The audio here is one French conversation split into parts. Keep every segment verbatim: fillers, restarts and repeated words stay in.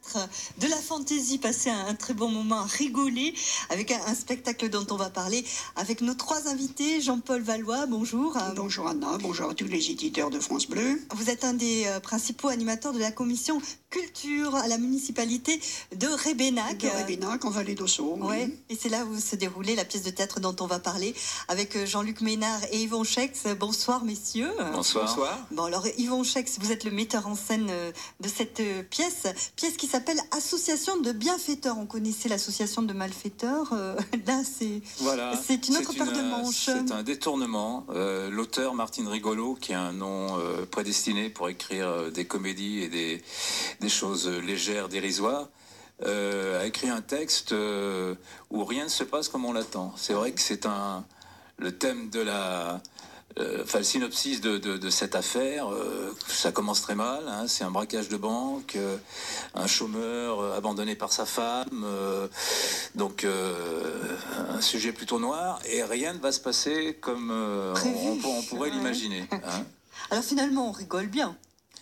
théâtre, de la fantaisie, passer un, un très bon moment à rigoler avec un, un spectacle dont on va parler avec nos trois invités. Jean-Paul Valois, bonjour. Bonjour Anna, bonjour à tous les éditeurs de France Bleu. Vous êtes un des euh, principaux animateurs de la commission culture à la municipalité de Rébénac. De Rébénac, en Vallée d'Ossau. Oui. Ouais, et c'est là où se déroulait la pièce de théâtre dont on va parler avec Jean-Luc Ménard et Yvon Chex. Bonsoir messieurs. Bonsoir. Bonsoir. Bon alors Yvon Chex, vous êtes le metteur en scène de cette pièce, pièce qui s'appelle Association de bienfaiteurs. On connaissait l'association de malfaiteurs. Là c'est voilà, c'est une autre paire de manches. C'est un détournement. Euh, L'auteur Martine Rigolo, qui a un nom euh, prédestiné pour écrire euh, des comédies et des, des choses légères, dérisoires, euh, a écrit un texte euh, où rien ne se passe comme on l'attend. C'est vrai que c'est un le thème de la Euh, enfin, le synopsis de, de, de cette affaire, euh, ça commence très mal, hein, c'est un braquage de banque, euh, un chômeur euh, abandonné par sa femme, euh, donc euh, un sujet plutôt noir, et rien ne va se passer comme euh, on, on, on pourrait ouais. l'imaginer. Hein. Alors finalement, on rigole bien.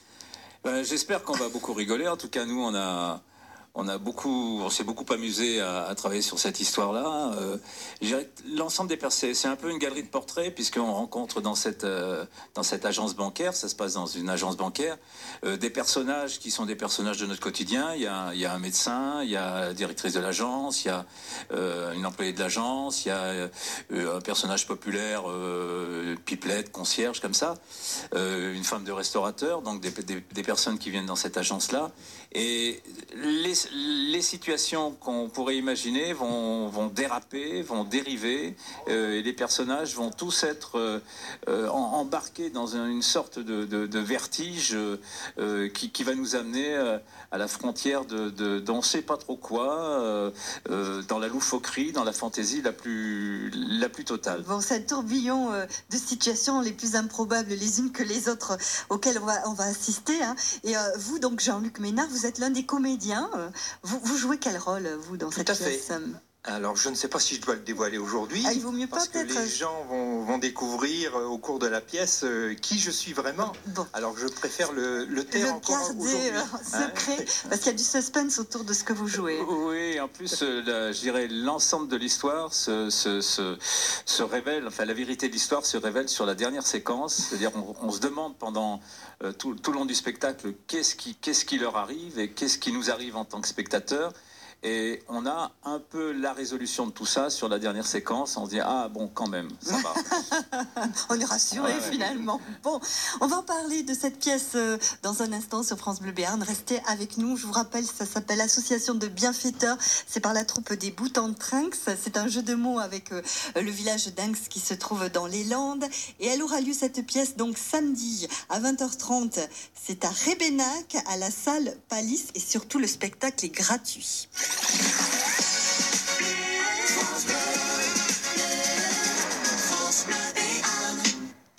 Ben, j'espère qu'on va beaucoup rigoler, en tout cas nous on a... On a beaucoup, on s'est beaucoup amusé à, à travailler sur cette histoire-là. Euh, L'ensemble des personnes, c'est un peu une galerie de portraits puisqu'on rencontre dans cette euh, dans cette agence bancaire, ça se passe dans une agence bancaire, euh, des personnages qui sont des personnages de notre quotidien. Il y a, il y a un médecin, il y a la directrice de l'agence, il y a euh, une employée de l'agence, il y a euh, un personnage populaire, euh, pipelette, concierge, comme ça, euh, une femme de restaurateur, donc des, des, des personnes qui viennent dans cette agence-là. Et les, les situations qu'on pourrait imaginer vont, vont déraper, vont dériver, euh, et les personnages vont tous être euh, embarqués dans une sorte de, de, de vertige euh, qui, qui va nous amener à la frontière de, de, d'on ne sait pas trop quoi, euh, euh, dans la loufoquerie, dans la fantaisie la plus, la plus totale. Bon, c'est un tourbillon de situations les plus improbables les unes que les autres auxquelles on va, on va assister. Hein. Et euh, vous, donc Jean-Luc Ménard, vous êtes l'un des comédiens. Vous, vous jouez quel rôle, vous, dans cette pièce ? Tout à pièce ? fait. Alors, je ne sais pas si je dois le dévoiler aujourd'hui. Ah, il vaut mieux pas, parce que peut-être. les gens vont, vont découvrir euh, au cours de la pièce euh, qui je suis vraiment. Bon. Alors, je préfère le, le taire le encore aujourd'hui. Le garder euh, secret, hein, parce qu'il y a du suspense autour de ce que vous jouez. Oui, en plus, euh, la, je dirais, l'ensemble de l'histoire se, se, se, se révèle, enfin, la vérité de l'histoire se révèle sur la dernière séquence. C'est-à-dire, on, on se demande pendant euh, tout, tout le long du spectacle qu'est-ce qui, qu'est-ce qui leur arrive et qu'est-ce qui nous arrive en tant que spectateurs. Et on a un peu la résolution de tout ça sur la dernière séquence. On se dit, ah bon, quand même, ça va. On est rassuré, ouais, finalement. Ouais. Bon, on va en parler de cette pièce euh, dans un instant sur France Bleu Béarn. Restez avec nous. Je vous rappelle, ça s'appelle Association de bienfaiteurs. C'est par la troupe des Boutons-Trinx. C'est un jeu de mots avec euh, le village d'Inx qui se trouve dans les Landes. Et elle aura lieu, cette pièce, donc samedi à vingt heures trente. C'est à Rébénac, à la salle Palisse. Et surtout, le spectacle est gratuit.